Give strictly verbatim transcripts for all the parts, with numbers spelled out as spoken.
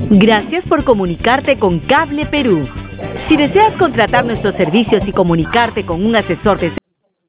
Gracias por comunicarte con Cable Perú. Si deseas contratar nuestros servicios y comunicarte con un asesor de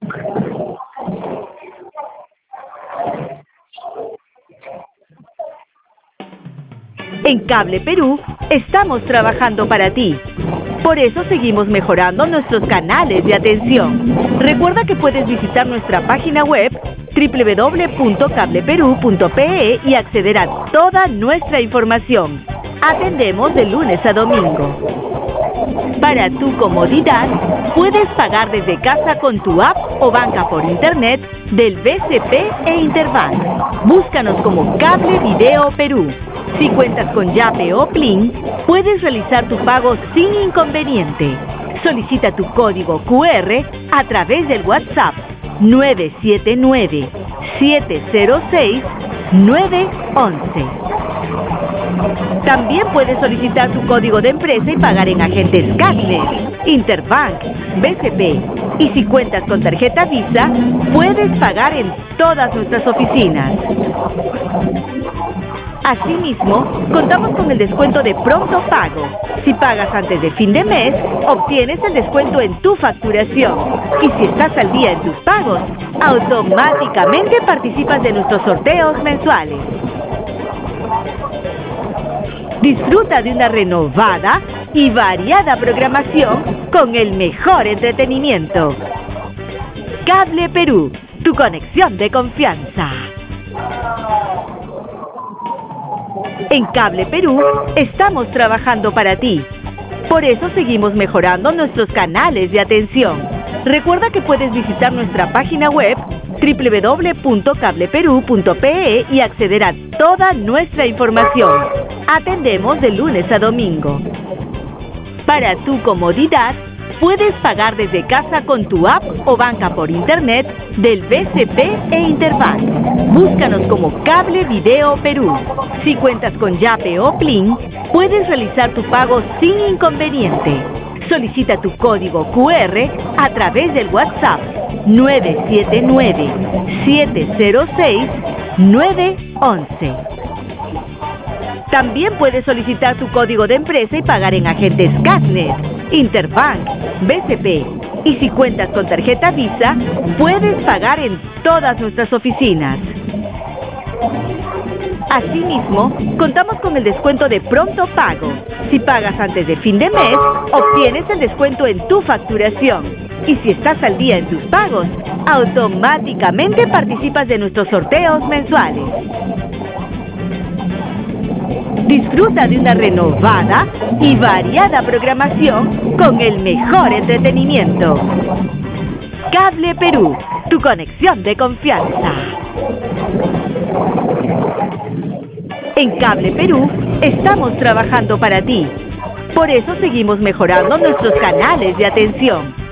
En Cable Perú estamos trabajando para ti. Por eso seguimos mejorando nuestros canales de atención. Recuerda que puedes visitar nuestra página web doble u doble u doble u punto cable perú punto pe e y acceder a toda nuestra información. Atendemos de lunes a domingo. Para tu comodidad, puedes pagar desde casa con tu app o banca por internet del B C P e Interbank. Búscanos como Cable Video Perú. Si cuentas con Yape o Plin, puedes realizar tu pago sin inconveniente. Solicita tu código cu erre a través del WhatsApp nueve siete nueve, siete cero seis, nueve once. También puedes solicitar tu código de empresa y pagar en agentes Cashless, Interbank, B C P. Y si cuentas con tarjeta Visa, puedes pagar en todas nuestras oficinas. Asimismo, contamos con el descuento de pronto pago. Si pagas antes de fin de mes, obtienes el descuento en tu facturación. Y si estás al día en tus pagos, automáticamente participas de nuestros sorteos mensuales. Disfruta de una renovada y variada programación con el mejor entretenimiento. Cable Perú, tu conexión de confianza. En Cable Perú estamos trabajando para ti. Por eso seguimos mejorando nuestros canales de atención. Recuerda que puedes visitar nuestra página web doble u doble u doble u punto cable perú punto pe e y acceder a toda nuestra información. Atendemos de lunes a domingo. Para tu comodidad, puedes pagar desde casa con tu app o banca por internet del B C P e Interbank. Búscanos como Cable Video Perú. Si cuentas con Yape o Plin, puedes realizar tu pago sin inconveniente. Solicita tu código cu erre a través del WhatsApp nueve siete nueve, siete cero seis, nueve once. También puedes solicitar tu código de empresa y pagar en agentes Cashless, Interbank, B C P. Y si cuentas con tarjeta Visa, puedes pagar en todas nuestras oficinas. Asimismo, contamos con el descuento de pronto pago. Si pagas antes de fin de mes, obtienes el descuento en tu facturación. Y si estás al día en tus pagos, automáticamente participas de nuestros sorteos mensuales. Disfruta de una renovada y variada programación con el mejor entretenimiento. Cable Perú, tu conexión de confianza. En Cable Perú estamos trabajando para ti. Por eso seguimos mejorando nuestros canales de atención.